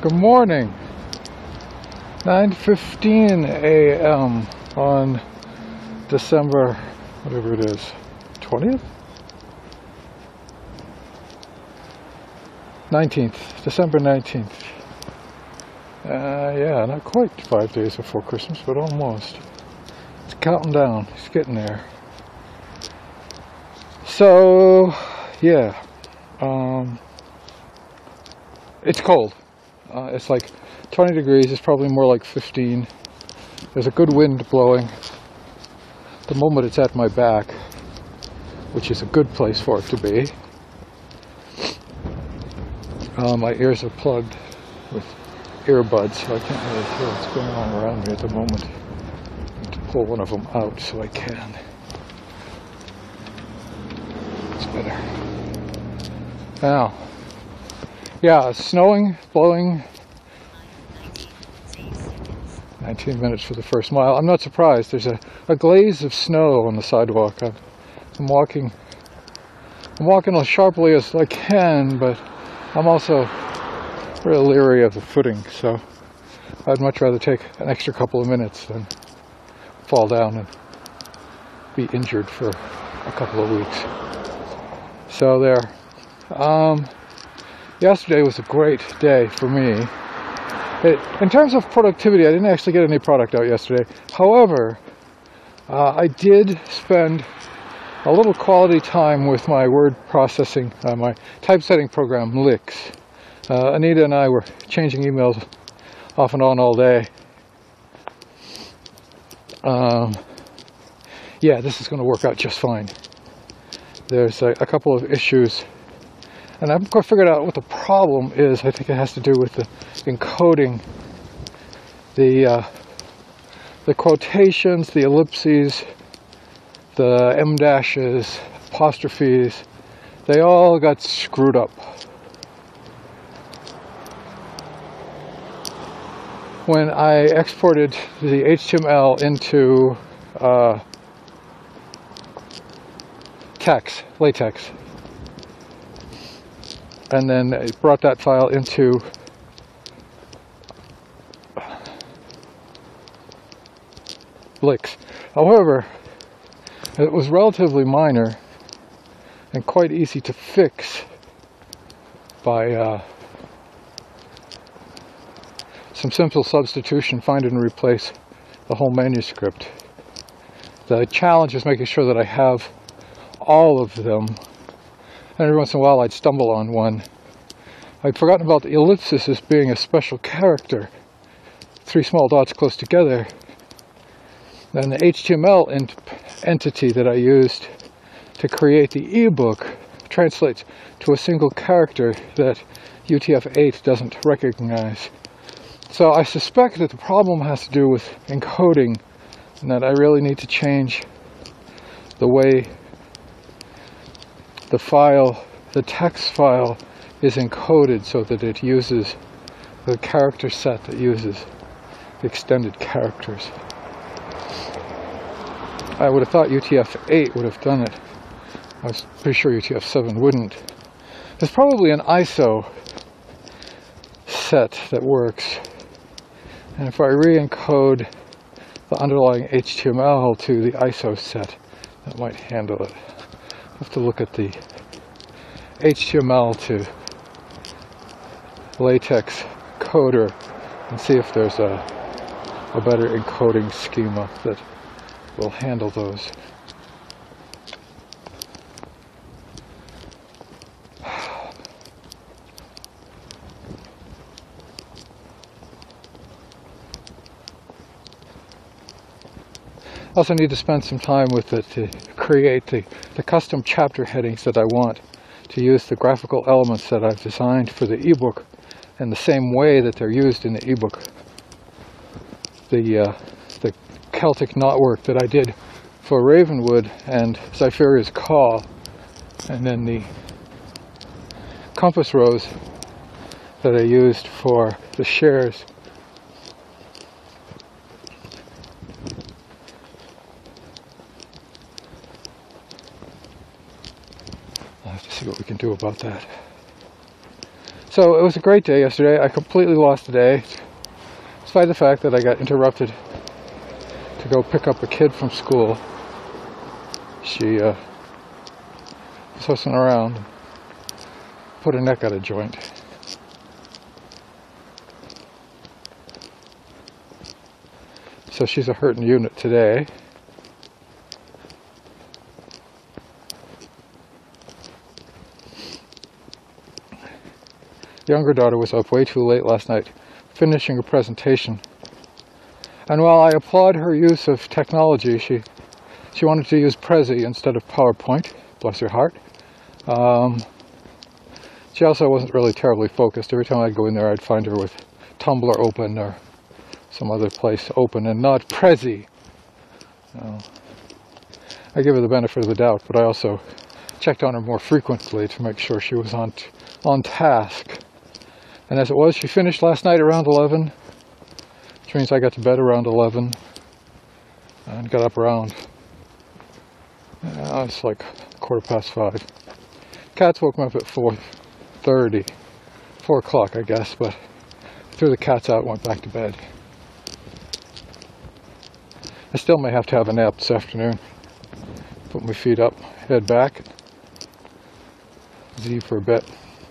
Good morning. 9:15 a.m. on December, whatever it is, 20th? 19th, December 19th. Yeah, not quite 5 days before Christmas, but almost. It's counting down. It's getting there. So, yeah. It's cold. It's like 20 degrees. It's probably more like 15. There's a good wind blowing. At the moment it's at my back, which is a good place for it to be. My ears are plugged with earbuds, so I can't really hear what's going on around me at the moment. I need to pull one of them out so I can. It's better. Now, yeah, it's snowing, blowing. 19 minutes for the first mile. I'm not surprised. There's a glaze of snow on the sidewalk. I'm walking as sharply as I can, but I'm also really leery of the footing, so I'd much rather take an extra couple of minutes than fall down and be injured for a couple of weeks. So there. Yesterday was a great day for me. In terms of productivity, I didn't actually get any product out yesterday. However, I did spend a little quality time with my word processing, my typesetting program, Lix. Anita and I were changing emails off and on all day. Yeah, this is going to work out just fine. There's a couple of issues, and I haven't quite figured out what the problem is. I think it has to do with the encoding, the quotations, the ellipses, the em dashes, apostrophes. They all got screwed up. When I exported the HTML into text, latex, and then it brought that file into Lix. However, it was relatively minor and quite easy to fix by some simple substitution, find and replace the whole manuscript. The challenge is making sure that I have all of them, and every once in a while I'd stumble on one. I'd forgotten about the ellipsis as being a special character, 3 small dots close together. Then the HTML entity that I used to create the ebook translates to a single character that UTF-8 doesn't recognize. So I suspect that the problem has to do with encoding, and that I really need to change the way the text file is encoded so that it uses the character set that uses the extended characters. I would have thought UTF-8 would have done it. I was pretty sure UTF-7 wouldn't. There's probably an ISO set that works. And if I re-encode the underlying HTML to the ISO set, that might handle it. I have to look at the HTML to latex coder and see if there's a better encoding schema that will handle those. I also need to spend some time with it to create the custom chapter headings that I want to use the graphical elements that I've designed for the ebook in the same way that they're used in the ebook. The Celtic knotwork that I did for Ravenwood and Zypheria's Call, and then the compass rose that I used for the shares. I'll have to see what we can do about that. So it was a great day yesterday. I completely lost the day, despite the fact that I got interrupted to go pick up a kid from school. She was hustling around and put her neck out of joint. So she's a hurting unit today. Younger daughter was up way too late last night, finishing a presentation. And while I applaud her use of technology, she wanted to use Prezi instead of PowerPoint, bless her heart. She also wasn't really terribly focused. Every time I'd go in there, I'd find her with Tumblr open or some other place open and not Prezi. I give her the benefit of the doubt, but I also checked on her more frequently to make sure she was on task. And as it was, she finished last night around 11, which means I got to bed around 11 and got up around, it's like 5:15. Cats woke me up at 4:30, 4 o'clock I guess, but I threw the cats out and went back to bed. I still may have to have a nap this afternoon. Put my feet up, head back, Z for a bit.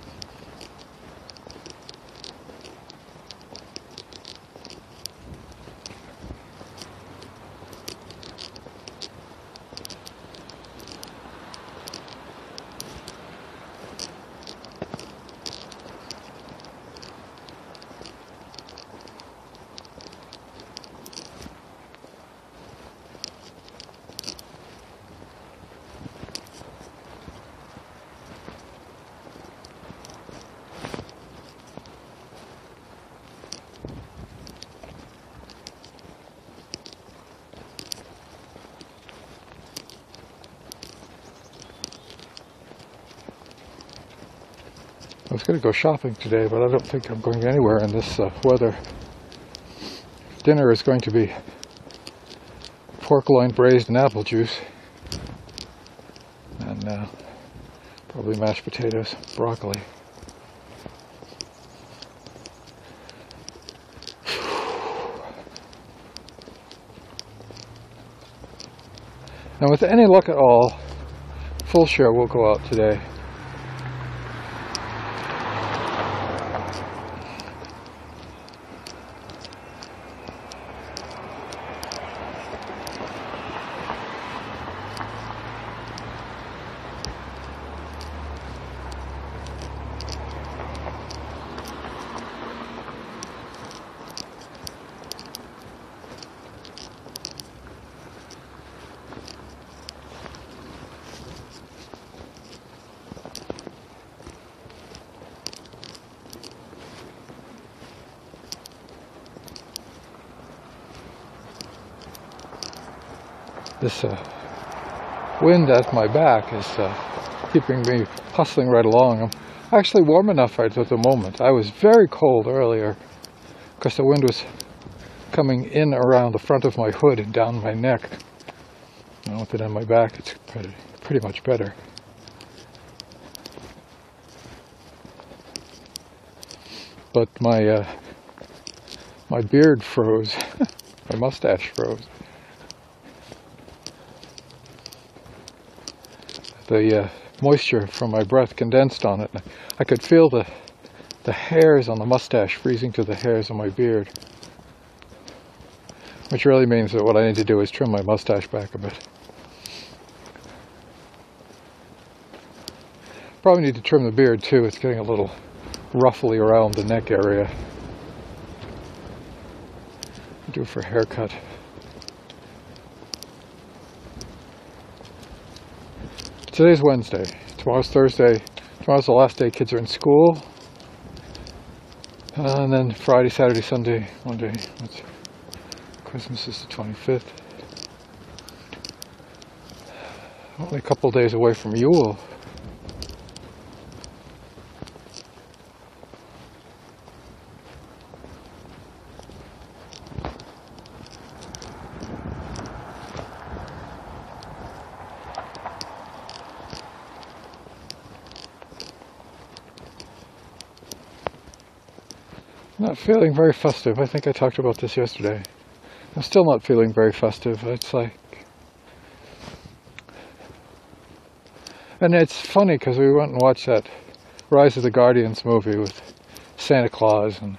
I was going to go shopping today, but I don't think I'm going anywhere in this weather. Dinner is going to be pork loin braised in apple juice, and probably mashed potatoes, broccoli. And with any luck at all, Full Share will go out today. This wind at my back is keeping me hustling right along. I'm actually warm enough right at the moment. I was very cold earlier because the wind was coming in around the front of my hood and down my neck. Now with it on my back, it's pretty much better. But my beard froze, my mustache froze. The moisture from my breath condensed on it. I could feel the hairs on the mustache freezing to the hairs on my beard. Which really means that what I need to do is trim my mustache back a bit. Probably need to trim the beard too. It's getting a little ruffly around the neck area. Do for a haircut. Today's Wednesday. Tomorrow's Thursday. Tomorrow's the last day kids are in school. And then Friday, Saturday, Sunday, Monday. Christmas is the 25th. Only a couple days away from Yule. Not feeling very festive. I think I talked about this yesterday. I'm still not feeling very festive. It's like... And it's funny because we went and watched that Rise of the Guardians movie with Santa Claus and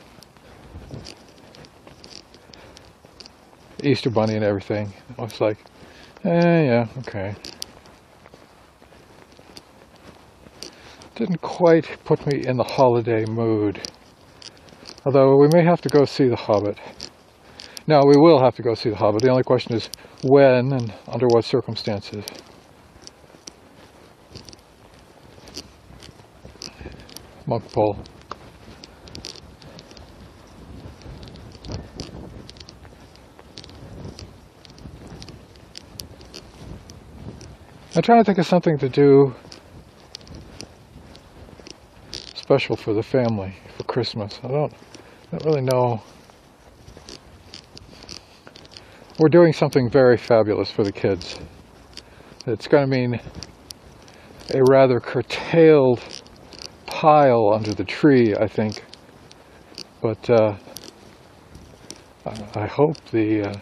Easter Bunny and everything. I was like, yeah, okay. Didn't quite put me in the holiday mood. Although we may have to go see The Hobbit. No, we will have to go see The Hobbit. The only question is when and under what circumstances. Monk pole. I'm trying to think of something to do special for the family for Christmas. I don't really know. We're doing something very fabulous for the kids. It's going to mean a rather curtailed pile under the tree, I think. But I hope the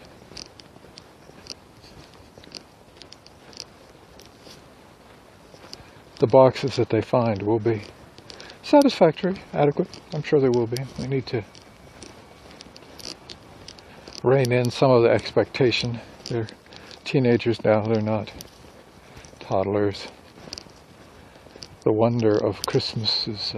boxes that they find will be satisfactory, adequate. I'm sure they will be. We need to rein in some of the expectation. They're teenagers now, they're not toddlers. The wonder of Christmas is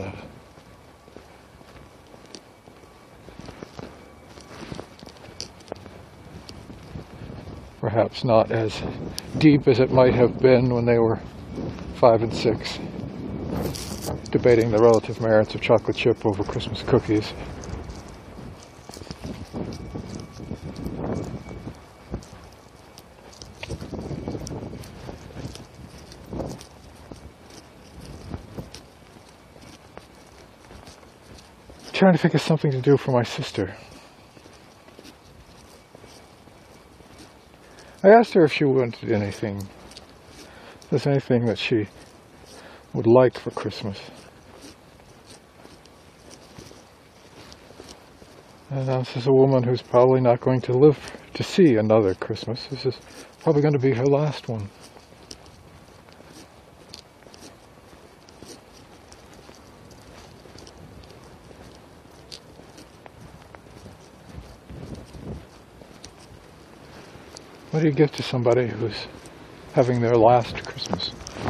perhaps not as deep as it might have been when they were 5 and 6, debating the relative merits of chocolate chip over Christmas cookies. Trying to think of something to do for my sister. I asked her if she wanted anything. If there's anything that she would like for Christmas. And this is a woman who's probably not going to live to see another Christmas. This is probably going to be her last one. What do you give to somebody who's having their last Christmas?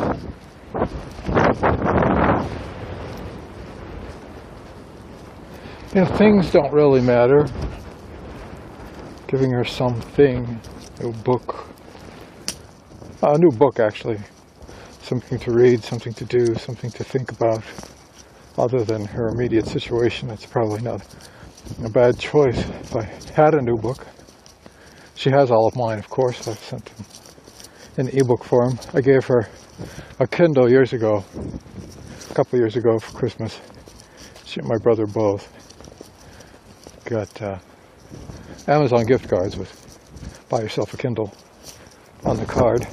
You know, things don't really matter. Giving her something, a book. A new book, actually. Something to read, something to do, something to think about. Other than her immediate situation, it's probably not a bad choice. If I had a new book. She has all of mine, of course. I've sent them in ebook form. I gave her a Kindle years ago, a couple of years ago for Christmas. She and my brother both got Amazon gift cards with buy yourself a Kindle on the card.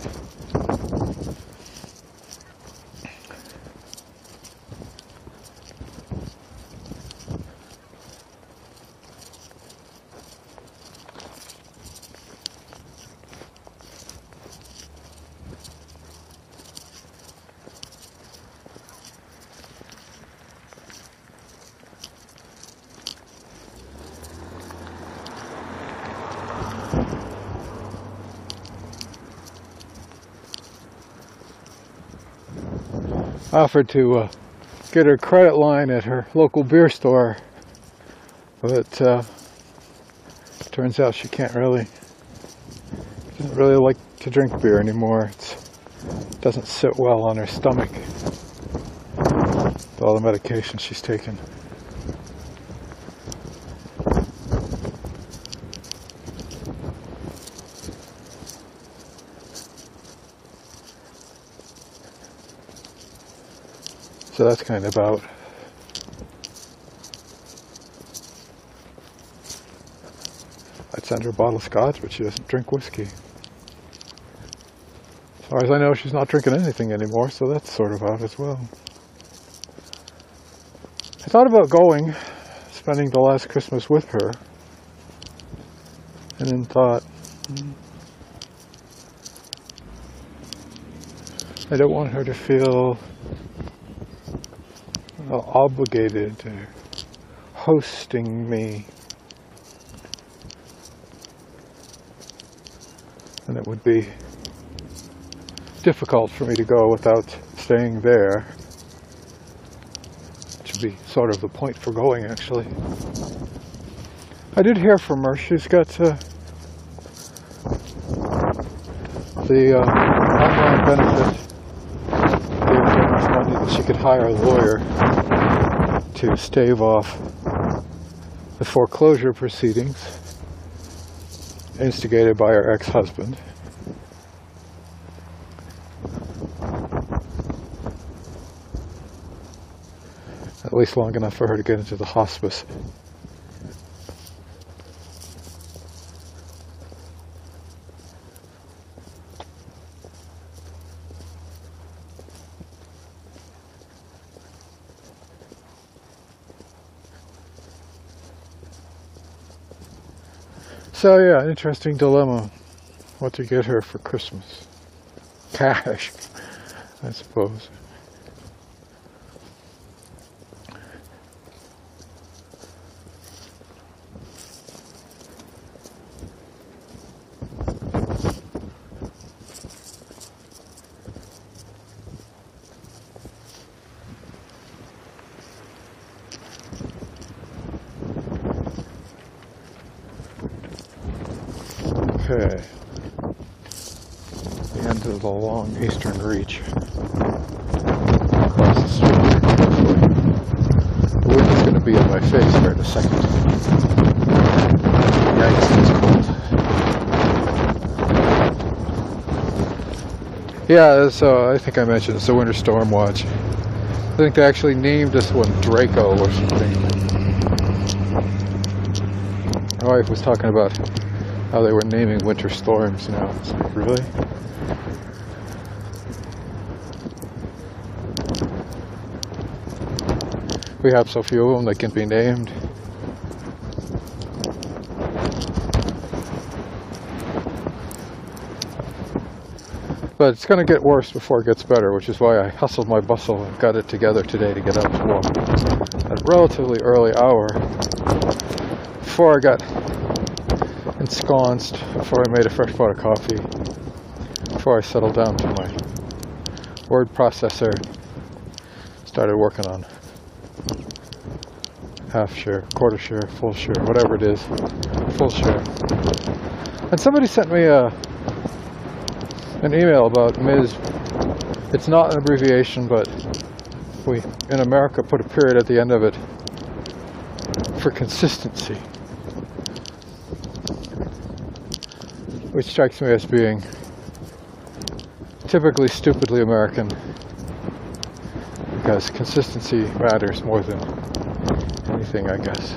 Offered to get her credit line at her local beer store, but turns out she doesn't really like to drink beer anymore. It doesn't sit well on her stomach with all the medication she's taken. So that's kind of out. I'd send her a bottle of scotch, but she doesn't drink whiskey. As far as I know, she's not drinking anything anymore, so that's sort of out as well. I thought about going spending the last Christmas with her, and then thought, I don't want her to feel obligated or hosting me. And it would be difficult for me to go without staying there. Which would be sort of the point for going, actually. I did hear from her. She's got the online benefit gave her enough money that she could hire a lawyer to stave off the foreclosure proceedings instigated by her ex-husband. At least long enough for her to get into the hospice. So yeah, interesting dilemma. What to get her for Christmas? Cash, I suppose. Okay, the end of the long eastern reach. Across the street. The wind is going to be in my face here in a second. Yikes, it's cold. Yeah, so I think I mentioned it's a winter storm watch. I think they actually named this one Draco or something. My wife was talking about how they were naming winter storms now. It's like, really? We have so few of them, they can be named. But it's going to get worse before it gets better, which is why I hustled my bustle and got it together today to get out to walk at a relatively early hour before I got ensconced, before I made a fresh pot of coffee, before I settled down to my word processor, started working on half share, quarter share, full share, whatever it is, full share. And somebody sent me an email about Ms. It's not an abbreviation, but we in America put a period at the end of it for consistency, which strikes me as being typically stupidly American, because consistency matters more than anything, I guess.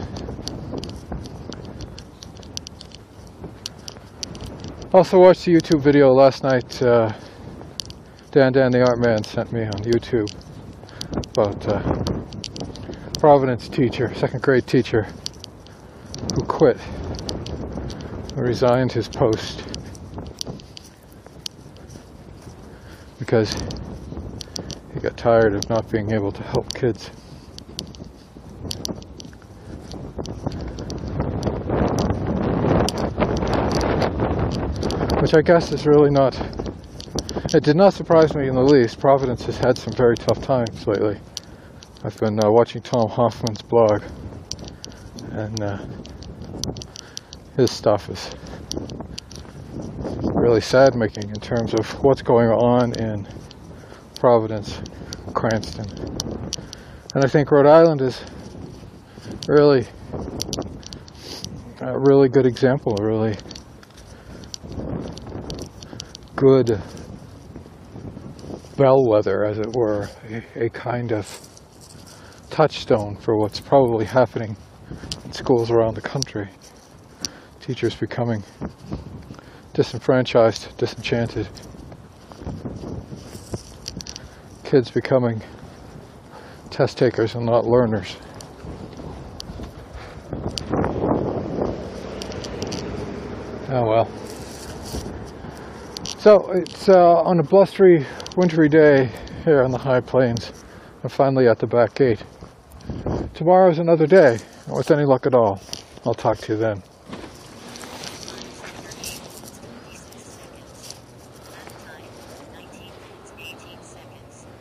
Also watched the YouTube video last night. Dan the Art Man sent me on YouTube about Providence teacher, second grade teacher, who quit, resigned his post because he got tired of not being able to help kids. Which I guess is really not, it did not surprise me in the least. Providence has had some very tough times lately. I've been watching Tom Hoffman's blog, and his stuff is really sad-making in terms of what's going on in Providence, Cranston. And I think Rhode Island is really a really good example, a really good bellwether, as it were, a kind of touchstone for what's probably happening in schools around the country. Teachers becoming disenfranchised, disenchanted. Kids becoming test takers and not learners. Oh well. So it's on a blustery, wintry day here on the high plains. I'm finally at the back gate. Tomorrow's another day, and with any luck at all, I'll talk to you then.